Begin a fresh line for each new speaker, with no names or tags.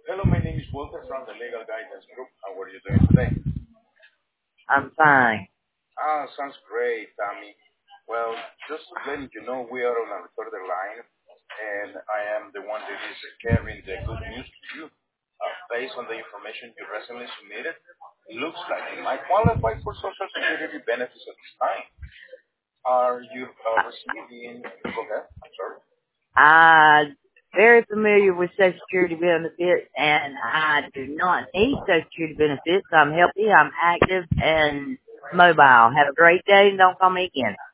Hello, my name is Walter from the Legal Guidance Group. How are you doing today?
I'm fine.
Sounds great, Tammy. Well, just letting you know, we are on a recorded line, and I am the one that is carrying the good news to you. Based on the information you recently submitted, it looks like you might qualify for Social Security benefits at this time. Are you receiving? Go ahead. I'm sorry.
I'm very familiar with Social Security benefits, and I do not need Social Security benefits. I'm healthy, I'm active, and mobile. Have a great day, and don't call me again.